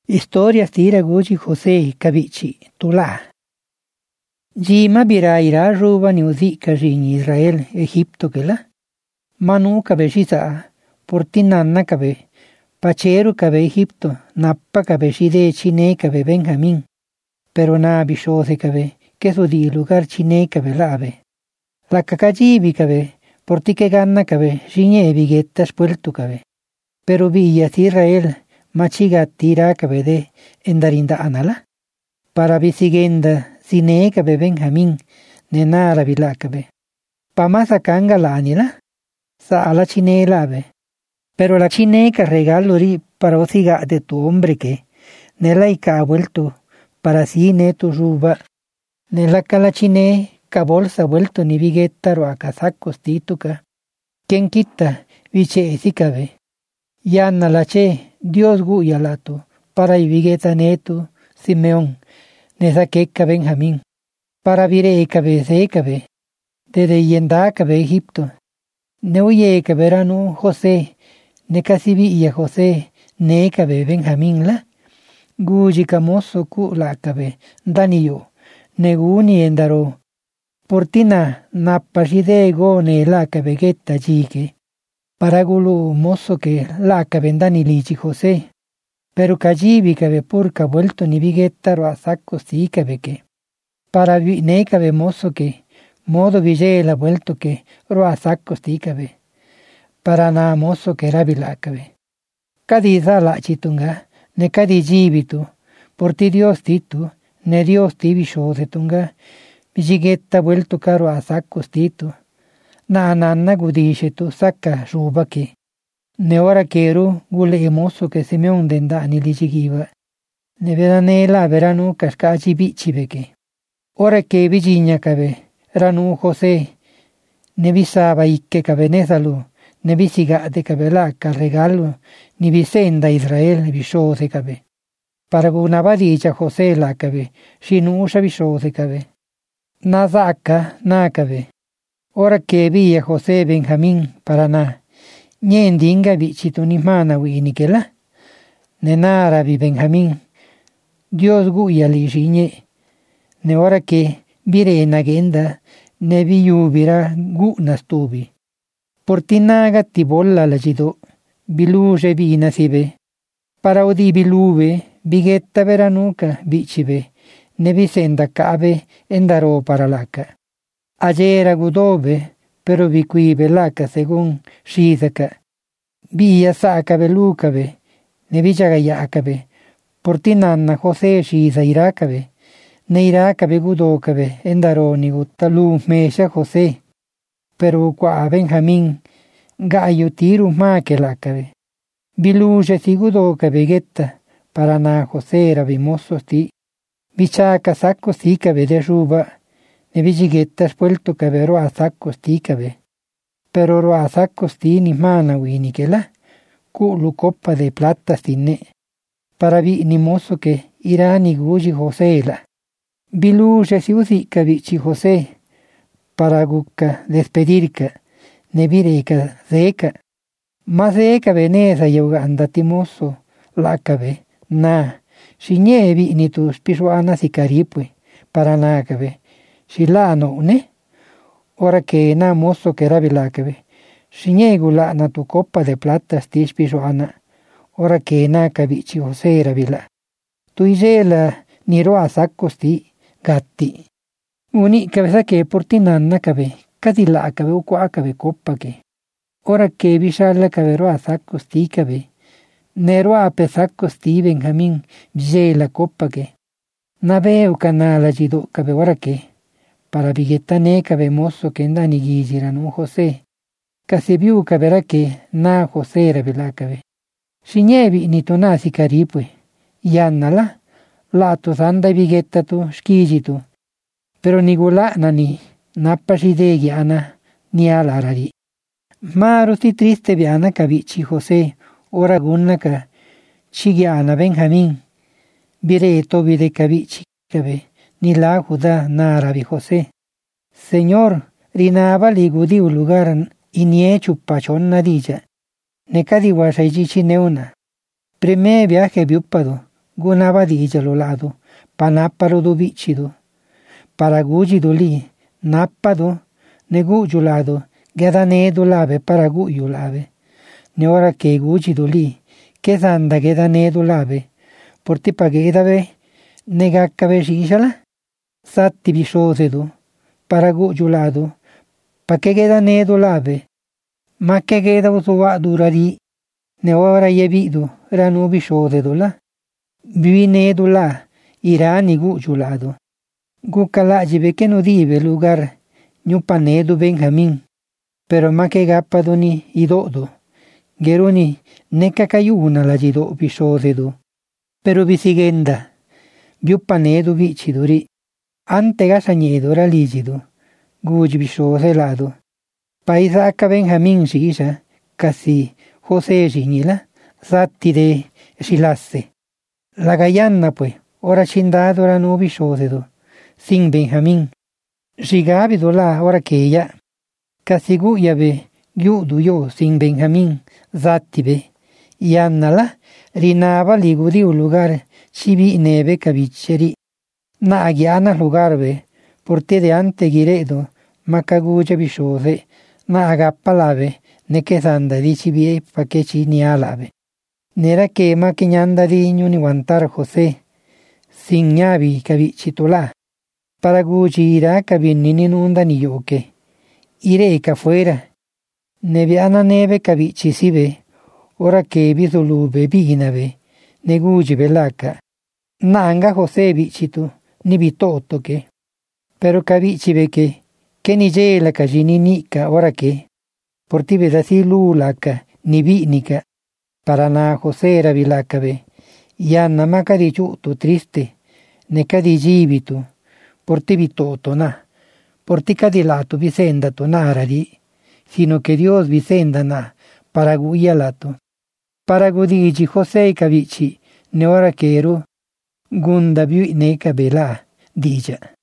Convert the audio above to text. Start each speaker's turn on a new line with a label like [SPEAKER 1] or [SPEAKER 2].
[SPEAKER 1] Historia tira guji José kabichi tula. Jima bira ira ruba ni uzika jini Israel Egipto kela. Manu kabe shisa portinanna kabe. Pacheru kabe Egipto nappa kabe shide chine kabe Benjamín. Pero na bishose kabe keso di lugar chine kabe labe. La kakajibi kabe portike ganna kabe shine bigetta spueltu kabe. Pero villa Israel machiga tira kabede endarinda anala. Para bisigenda sine kabe Benjamín nenara bilakabe. Pamasa kanga la anila. Sa ala chine labe. Pero la chine ka regalo ri para osiga de tu hombre que nela ika ha vuelto para sine tu ruba. Nela kala chine ka bolsa vuelto ni bigueta ro akasakos tituka. Quien quita viche esikabe. Yana la che Dios guya lato para ibigueta neto Simeón nesa queca Benjamín para vire cabe se cabe desde yenda cabe Egipto ne oye caberano José ne casibi y José ne cabe Benjamín la guji camoso cu la cabe Danio ne guni endaro portina napashide go ne la cabe getta jike para gulu mozo que la cabendani lichi José, pero cajibi cabe purca vuelto ni biguetta ro a sacco si cabe que, para ne cabe mozo que, modo villela vuelto que ro a sacco si cabe, para na mozo que rabila cabe. Cadiza la chitunga, ne cadi jibitu, por ti Dios titu, ne Dios ti bisho de tunga, biguetta vuelto caro a sacco stitu. Na nanna gudishe tu sacca ruba que. Ne ora quero gule emoso que Simeón denda ni lichigiva. Ne vedanela veranu cascachi bichibe que. Ora que vigiña cabe, ranu José. Ne visaba ikke cabe nesalu, ne visiga de cabela regalo, ni visenda Israel bishose cabe. Para gunabadicha José la cabe, shinusha bishose cabe. Na zaca na cabe. Ora que vi a José Benjamín para na, ñendinga bichitu ni mana winikela, nenara vi Benjamín, Dios guya li riñe, ne ora que vire nagenda, ne vi yubira gu nastubi. Portinaga tibolla la gido, biluje vi nasibe, para odi bilube, bigetta veranuca bichibe, ne vi senda cabe endaro para laca. Ayer gudobe, pero vi qui belaca según shizaka. Via saca belucabe, ne vijaga yakabe. Portinanna José shiza irakabe. Ne irakabe gudokabe, endaroni gutalu mesha José. Pero qua Benjamín, gayo tiru makelakabe. Biluje si gudokabe getta, para na José rabimosos ti. Vichaka sacco si cabe de ruba. Ne vigiguetas vuelto cabe ro a sacos ti cabe. Pero ro a sacos ti ni mana winikela. Cu lu copa de plata sine. Para vi ni mozo que irá ni guji José la. Biluje si usica vichi José. Para guca despedirca. Ne vireca zeca. Mas zeca veneza yoga andati mozo. La cabe. Na. Shiñe vi ni tus pisuanas y caripue. Para na cabe. Shilano ne ora que na mozo que rabilakabe shiñegula na tu copa de plata stish pisoana ora que na kabichi José rabila tu ijela ni roa sacosti gatti uni cabeza que portinanna cabe cadila cabe ukwa cabe copa que ora que bishala cabe roa sacosti cabe neroa pesacosti Benjamín la copa que na veo canala jido cabe ora que para biguetane cabe mozo que ndani gijiranu José. Casi viu cabera que na José rabila cabe. Shiñevi ni tonasi caripue. Yannala, lato sanda biguetta tu shkijitu. Pero ni gula nani, nappa shidegi ana, ni alarari. Maro si triste viana cabichi José, ora gunnaka, chigiana Benjamín. Vireto vide cabichi cabe. Ni la Judá narabi José. Señor, rinaba ligudi un lugar inie chupachon nadilla. Ne cadiwasaichi neuna. Primer viaje viupado, gunaba di'ja lo lado pa napalo do bi'chidu. Para gu'yidu li napadu ne gu'yu lado guedanedu labe para gu'yu labe. Ne ora que gu'yidu li quedanda guedanedu labe porti pa guedabe ne gacabe xixala. Satti bixosedu para gu'yu lado pa que guedanedu labe ma que gueda usuwa'du rari. Ne ora yebi'du ranu bixosedu la binedu la irani gu'yu lado. Gucala'yibe que no dibe lugar ñupanedu Benjamín, pero ma que gapadu ni ido'du geruni ne cacayuna la yido bixosedu. Pero bisigenda biupanedu bi'chiduri ante gasañedu ra liyidu gu'yi bixose lado. Pa isaca Benjamín xixa casi José xiñila satti de xilase. La gayanna pues ora chindadu ranu bixosedu sin Benjamín. Xigabidu la ora que ella casi gu'yabe yu'du yo sin Benjamín zattibe. Yanna la rinaba ligudiu lugar chibi nebe cabicheri. Na agiana lugarbe porte de ante giredo macaguya bixose na agappa labe ne que sanda di chibie pa que chinia labe. Nera que maquiñanda diño ni guantar José sin ñabi cabichitula. Para gujira cabini ni nunda ni yoke. Iré ca fuera. Neviana neve cabichisibe. Ora que bizulube binabe. Ne guji belaca. Nanga José bichitu ni bitoto que. Pero cabichibe que ni yela cajini nica ora que. Portibe da si lulaca ni binica. Para na José era bilacabe. Yanna macadi chutu triste. Ne cadi gibitu. Porti bitoto na. Porti cadilato vicenda to naradi. Sino que Dios vicenda na. Para guyalato. Para godigi José cabichi. Ne ora que eru. Gunda biu ne cabela. Dija.